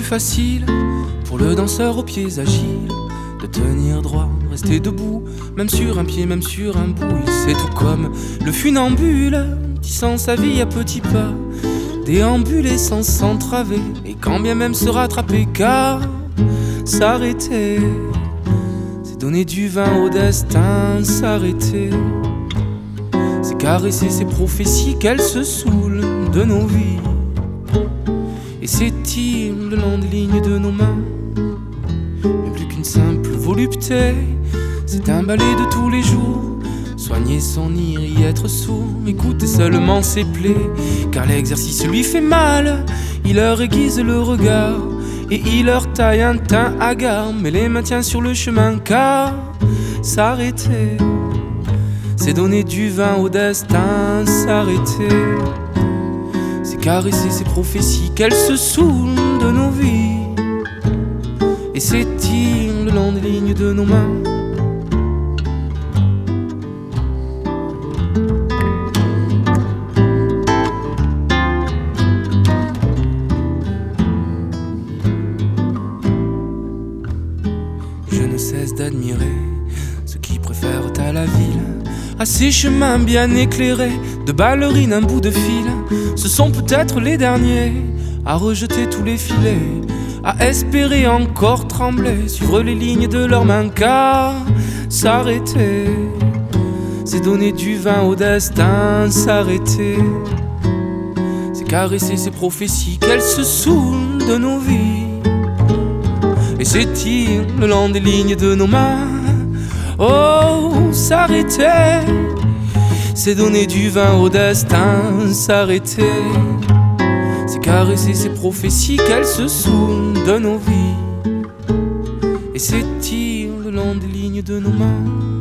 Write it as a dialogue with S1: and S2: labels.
S1: facile pour le danseur aux pieds agiles de tenir droit, rester debout, même sur un pied, même sur un bout. Il sait tout comme le funambule, tissant sa vie à petits pas, déambuler sans s'entraver, et quand bien même se rattraper, car s'arrêter, c'est donner du vin au destin. S'arrêter, c'est caresser ces prophéties qu'elles se saoulent de nos vies, et s'étire le long des lignes de nos mains. Mais plus qu'une simple volupté, c'est un balai de tous les jours. Soigner son ire, y être sourd, écouter seulement ses plaies, car l'exercice lui fait mal. Il leur aiguise le regard et il leur taille un teint hagard, mais les maintient sur le chemin, car s'arrêter, c'est donner du vin au destin. S'arrêter, c'est caresser ces prophéties qu'elles se saoulent de nos vies, et s'étire le long des lignes de nos mains. Je ne cesse d'admirer ceux qui préfèrent à la ville, à ces chemins bien éclairés de ballerines un bout de fil. Ce sont peut-être les derniers à rejeter tous les filets, à espérer encore trembler, suivre les lignes de leurs mains, car s'arrêter, c'est donner du vin au destin. S'arrêter, c'est caresser ces prophéties qu'elles se saoulent de nos vies, et s'étire le long des lignes de nos mains. Oh, s'arrêter, c'est donner du vin au destin. S'arrêter, c'est caresser ces prophéties qu'elles se saoulent de nos vies, et s'étire le long des lignes de nos mains.